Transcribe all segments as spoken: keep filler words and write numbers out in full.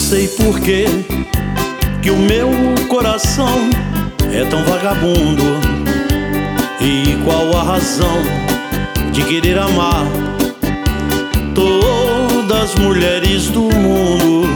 sei porquê que o meu coração é tão vagabundo, e qual a razão de querer amar todas as mulheres do mundo.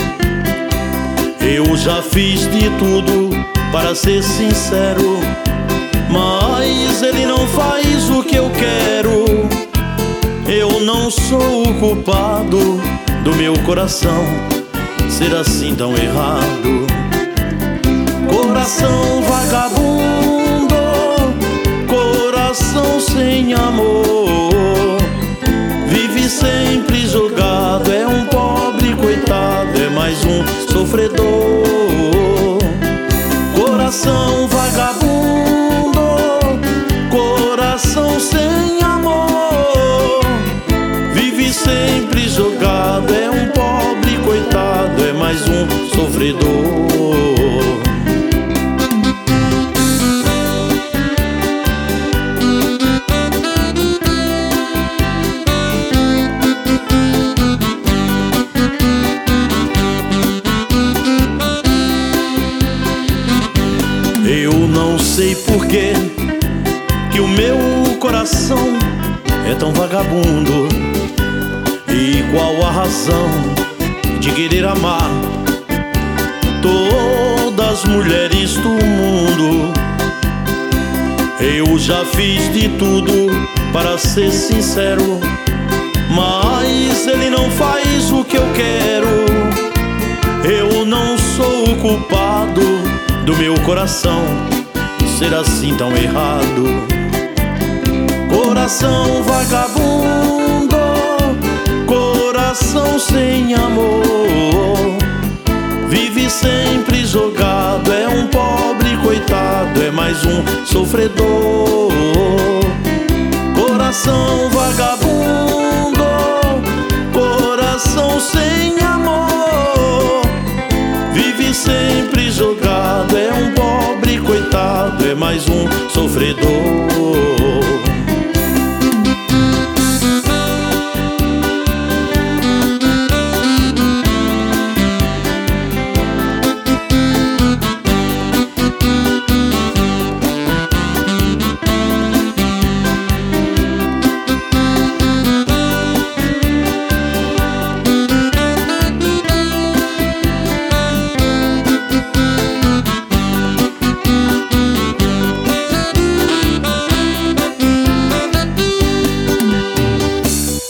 Eu já fiz de tudo para ser sincero, mas ele não faz o que eu quero. Eu não sou o culpado do meu coração ser assim tão errado. Coração vagabundo, coração sem amor, vive sempre jogado, é um pobre coitado, é mais um sofredor. Coração vagabundo, coração sem amor, vive sempre jogado, é um pobre coitado, é mais um sofredor. Eu não sei porquê que o meu coração é tão vagabundo, e qual a razão de querer amar todas as mulheres do mundo. Eu já fiz de tudo para ser sincero, mas ele não faz o que eu quero. Eu não sou o culpado do meu coração ser assim tão errado. Coração vagabundo, coração sem amor, vive sempre jogado, é um pobre coitado, é mais um sofredor. Coração vagabundo,